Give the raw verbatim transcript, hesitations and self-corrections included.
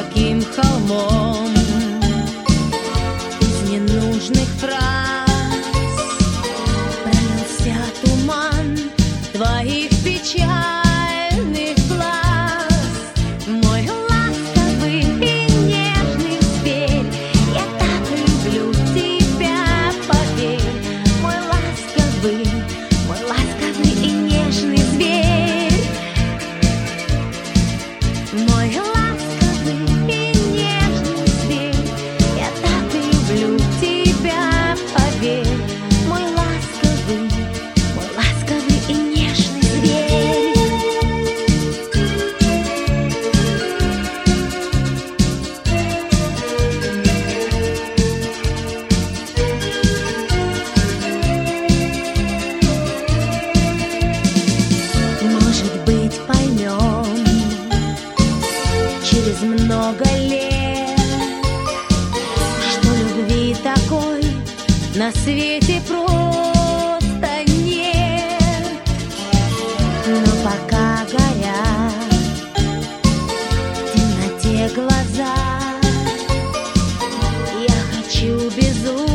таким холмом из ненужных фраз пролился туман твоих печальных глаз. Мой ласковый и нежный зверь, я так люблю тебя, поверь. Мой ласковый, мой ласковый и нежный зверь, мой ласковый и нежный зверь, я так люблю тебя, поверь. Мой ласковый, мой ласковый и нежный зверь. Может быть, поймем через много лет, что любви такой на свете просто нет. Но пока горят в темноте глаза, я хочу безумно